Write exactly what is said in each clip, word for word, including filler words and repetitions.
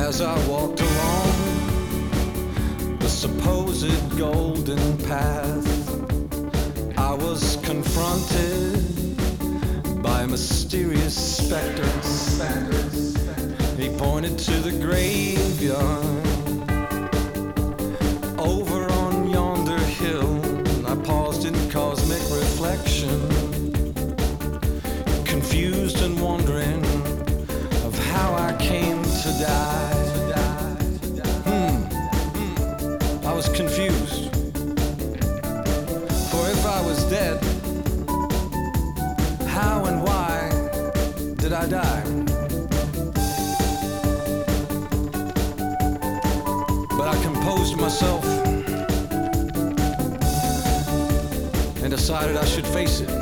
as I walked along the supposed golden path, I was confronted by a mysterious specter. He pointed to the graveyard over on yonder hill. I paused in cosmic reflection, confused and wondering of how I came to die. Hmm, I was confused. For if I was dead, how and why did I die? But I composed myself and decided I should face it.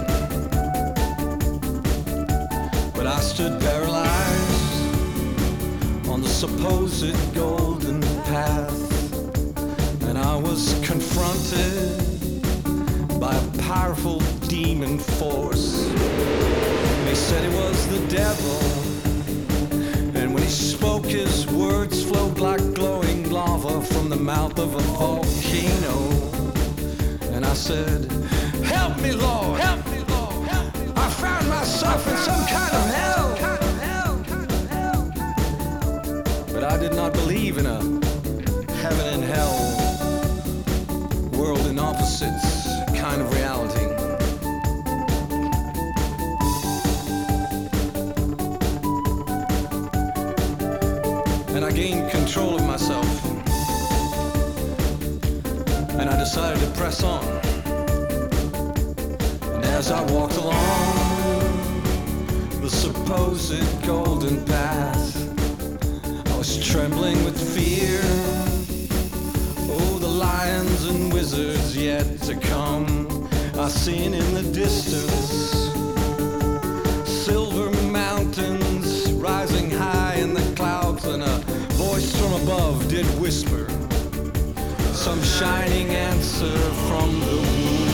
But I stood paralyzed on the supposed golden path, and I was confronted by a powerful demon force. They said it was the devil, and when he spoke, his words flowed like glowing lava from the mouth of a volcano. And I said, help me, Lord, help me, Lord, help me. I found myself in some kind of hell. But I did not believe in a heaven and hell, world in opposites kind of reality. And I gained control of myself, and I decided to press on. And as I walked along the supposed golden path, I was trembling with fear. Oh, the lions and wizards yet to come, I seen in the distance silver mountains rising high in the clouds, and a voice from above did whisper some shining answer from the womb.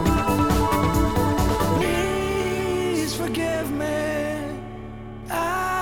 Forgive me, I